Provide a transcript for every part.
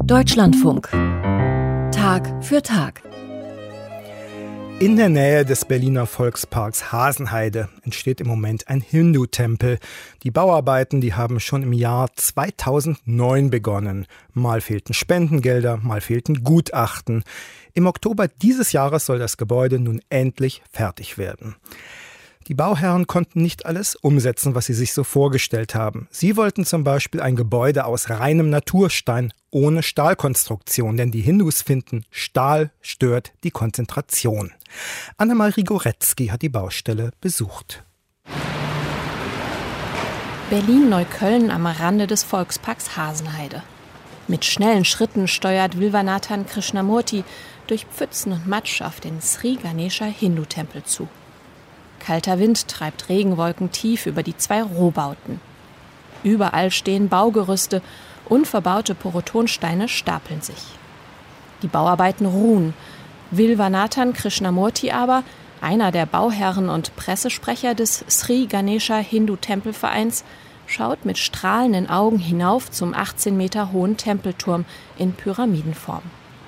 Deutschlandfunk. Tag für Tag. In der Nähe des Berliner Volksparks Hasenheide entsteht im Moment ein Hindu-Tempel. Die Bauarbeiten, die haben schon im Jahr 2009 begonnen. Mal fehlten Spendengelder, mal fehlten Gutachten. Im Oktober dieses Jahres soll das Gebäude nun endlich fertig werden. Die Bauherren konnten nicht alles umsetzen, was sie sich so vorgestellt haben. Sie wollten zum Beispiel ein Gebäude aus reinem Naturstein ohne Stahlkonstruktion, denn die Hindus finden, Stahl stört die Konzentration. Annemarie Goretzky hat die Baustelle besucht. Berlin-Neukölln am Rande des Volksparks Hasenheide. Mit schnellen Schritten steuert Vilvanathan Krishnamurti durch Pfützen und Matsch auf den Sri Ganesha Hindu-Tempel zu. Kalter Wind treibt Regenwolken tief über die 2 Rohbauten. Überall stehen Baugerüste, unverbaute Porotonsteine stapeln sich. Die Bauarbeiten ruhen. Vilvanathan Krishnamurti aber, einer der Bauherren und Pressesprecher des Sri Ganesha Hindu-Tempelvereins, schaut mit strahlenden Augen hinauf zum 18 Meter hohen Tempelturm in Pyramidenform.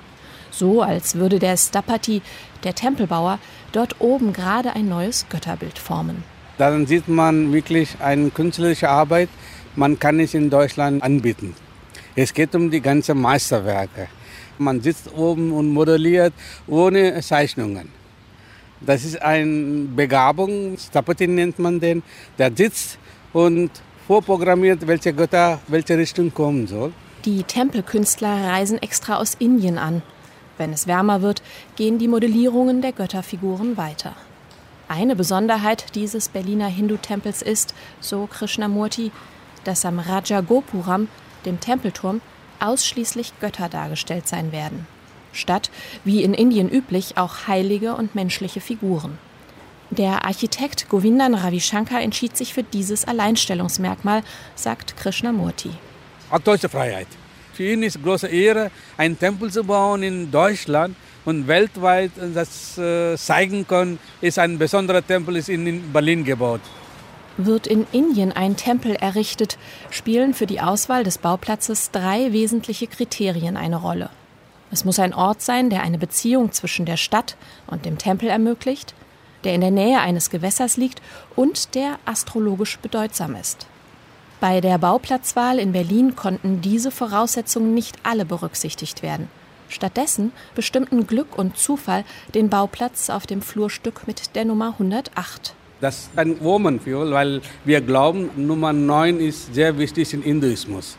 So, als würde der Stapati, der Tempelbauer, dort oben gerade ein neues Götterbild formen. Dann sieht man wirklich eine künstlerische Arbeit, man kann es in Deutschland anbieten. Es geht um die ganzen Meisterwerke. Man sitzt oben und modelliert ohne Zeichnungen. Das ist eine Begabung, Stapati nennt man den, der sitzt und vorprogrammiert, welche Götter, welche Richtung kommen soll. Die Tempelkünstler reisen extra aus Indien an. Wenn es wärmer wird, gehen die Modellierungen der Götterfiguren weiter. Eine Besonderheit dieses Berliner Hindu-Tempels ist, so Krishnamurti, dass am Rajagopuram, dem Tempelturm, ausschließlich Götter dargestellt sein werden. Statt, wie in Indien üblich, auch heilige und menschliche Figuren. Der Architekt Govindan Ravishankar entschied sich für dieses Alleinstellungsmerkmal, sagt Krishnamurti. Deutsche Freiheit. Für ihn ist große Ehre, einen Tempel zu bauen in Deutschland und weltweit das zeigen können, ist ein besonderer Tempel, ist in Berlin gebaut. Wird in Indien ein Tempel errichtet, spielen für die Auswahl des Bauplatzes 3 wesentliche Kriterien eine Rolle. Es muss ein Ort sein, der eine Beziehung zwischen der Stadt und dem Tempel ermöglicht, der in der Nähe eines Gewässers liegt und der astrologisch bedeutsam ist. Bei der Bauplatzwahl in Berlin konnten diese Voraussetzungen nicht alle berücksichtigt werden. Stattdessen bestimmten Glück und Zufall den Bauplatz auf dem Flurstück mit der Nummer 108. Das ist ein Woman-Fuel, weil wir glauben, Nummer 9 ist sehr wichtig im Hinduismus.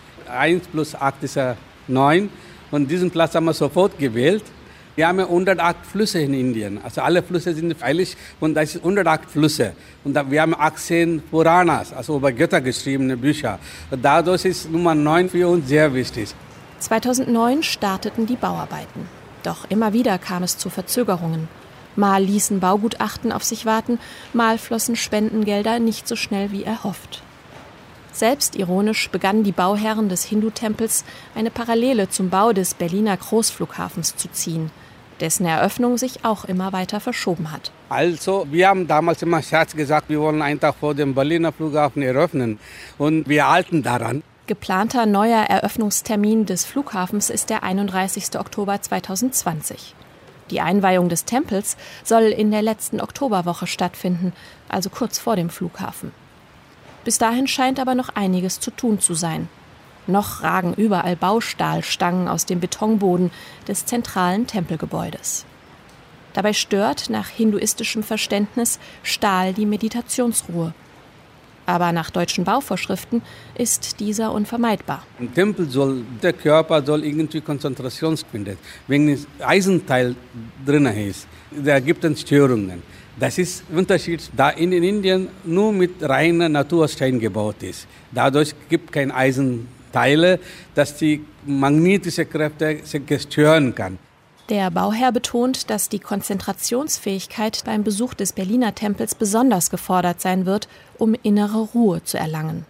1 plus 8 ist 9 und diesen Platz haben wir sofort gewählt. Wir haben 108 Flüsse in Indien, also alle Flüsse sind heilig und das sind 108 Flüsse. Und wir haben 18 Puranas, also über Götter geschriebene Bücher. Und dadurch ist Nummer 9 für uns sehr wichtig. 2009 starteten die Bauarbeiten. Doch immer wieder kam es zu Verzögerungen. Mal ließen Baugutachten auf sich warten, mal flossen Spendengelder nicht so schnell wie erhofft. Selbstironisch begannen die Bauherren des Hindu-Tempels, eine Parallele zum Bau des Berliner Großflughafens zu ziehen, dessen Eröffnung sich auch immer weiter verschoben hat. Also, wir haben damals immer Scherz gesagt, wir wollen einen Tag vor dem Berliner Flughafen eröffnen und wir halten daran. Geplanter neuer Eröffnungstermin des Flughafens ist der 31. Oktober 2020. Die Einweihung des Tempels soll in der letzten Oktoberwoche stattfinden, also kurz vor dem Flughafen. Bis dahin scheint aber noch einiges zu tun zu sein. Noch ragen überall Baustahlstangen aus dem Betonboden des zentralen Tempelgebäudes. Dabei stört nach hinduistischem Verständnis Stahl die Meditationsruhe. Aber nach deutschen Bauvorschriften ist dieser unvermeidbar. Im Tempel der Körper soll irgendwie Konzentration finden, wenn das Eisenteil drin ist. Da gibt es Störungen. Das ist der Unterschied, da in Indien nur mit reiner Naturstein gebaut ist. Dadurch gibt es keine Eisenteile, dass die magnetische Kräfte sich stören kann. Der Bauherr betont, dass die Konzentrationsfähigkeit beim Besuch des Berliner Tempels besonders gefordert sein wird, um innere Ruhe zu erlangen.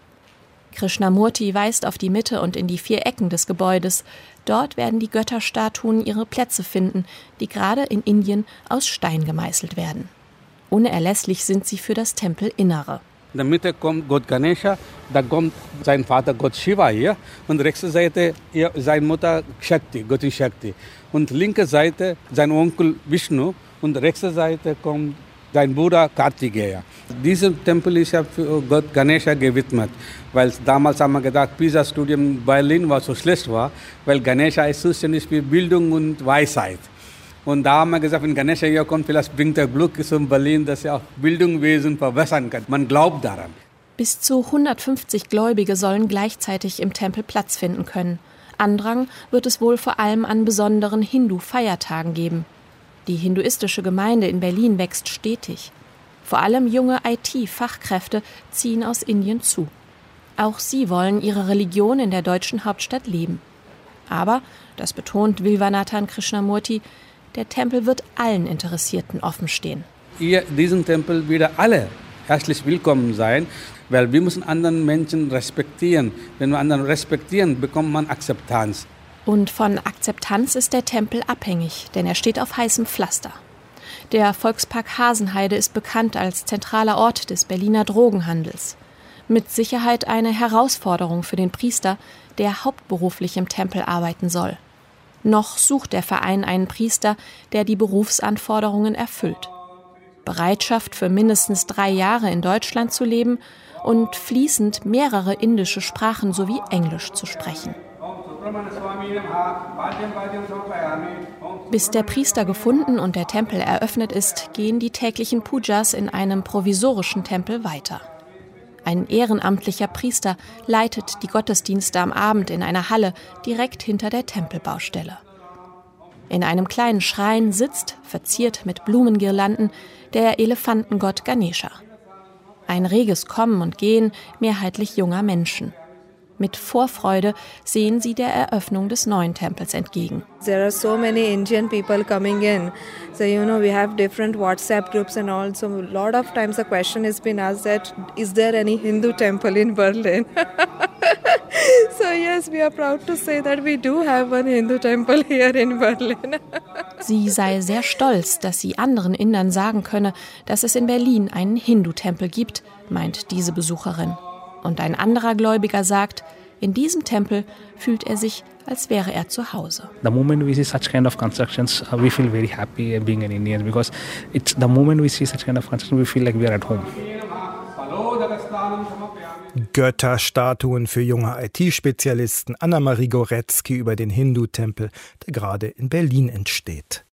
Krishnamurti weist auf die Mitte und in die 4 Ecken des Gebäudes. Dort werden die Götterstatuen ihre Plätze finden, die gerade in Indien aus Stein gemeißelt werden. Unerlässlich sind sie für das Tempelinnere. In der Mitte kommt Gott Ganesha, da kommt sein Vater Gott Shiva hier und rechte Seite seine Mutter Shakti, Göttin Shakti. Und linke Seite sein Onkel Vishnu und rechte Seite kommt sein Bruder Kartikeya. Dieser Tempel ist ja für Gott Ganesha gewidmet, weil damals haben wir gedacht, Pisa-Studium in Berlin war so schlecht war, weil Ganesha ist zuständig für Bildung und Weisheit. Und da haben wir gesagt, wenn Ganesha hier kommt, vielleicht bringt er Glück zum Berlin, dass er auch Bildungswesen verbessern kann. Man glaubt daran. Bis zu 150 Gläubige sollen gleichzeitig im Tempel Platz finden können. Andrang wird es wohl vor allem an besonderen Hindu-Feiertagen geben. Die hinduistische Gemeinde in Berlin wächst stetig. Vor allem junge IT-Fachkräfte ziehen aus Indien zu. Auch sie wollen ihre Religion in der deutschen Hauptstadt leben. Aber, das betont Vilvanathan Krishnamurti, der Tempel wird allen Interessierten offen stehen. Hier in diesem Tempel wieder alle herzlich willkommen sein, weil wir müssen anderen Menschen respektieren. Wenn wir anderen respektieren, bekommt man Akzeptanz. Und von Akzeptanz ist der Tempel abhängig, denn er steht auf heißem Pflaster. Der Volkspark Hasenheide ist bekannt als zentraler Ort des Berliner Drogenhandels. Mit Sicherheit eine Herausforderung für den Priester, der hauptberuflich im Tempel arbeiten soll. Noch sucht der Verein einen Priester, der die Berufsanforderungen erfüllt. Bereitschaft, für mindestens 3 Jahre in Deutschland zu leben und fließend mehrere indische Sprachen sowie Englisch zu sprechen. Bis der Priester gefunden und der Tempel eröffnet ist, gehen die täglichen Pujas in einem provisorischen Tempel weiter. Ein ehrenamtlicher Priester leitet die Gottesdienste am Abend in einer Halle direkt hinter der Tempelbaustelle. In einem kleinen Schrein sitzt, verziert mit Blumengirlanden, der Elefantengott Ganesha. Ein reges Kommen und Gehen mehrheitlich junger Menschen. Mit Vorfreude sehen sie der Eröffnung des neuen Tempels entgegen. There are so many Indian people coming in. So, we have different WhatsApp groups and all. So, a lot of times the question has been asked that, is there any Hindu temple in Berlin? So, yes, we are proud to say that we do have one Hindu temple here in Berlin. Sie sei sehr stolz, dass sie anderen Indern sagen könne, dass es in Berlin einen Hindu-Tempel gibt, meint diese Besucherin. Und ein anderer Gläubiger sagt, in diesem Tempel fühlt er sich, als wäre er zu Hause. The moment we see such kind of constructions, we feel very happy being an Indian because it's the moment we see such kind of construction, we feel like we are at home. Götterstatuen für junge IT-Spezialisten, Anna-Marie Goretzky über den Hindu-Tempel, der gerade in Berlin entsteht.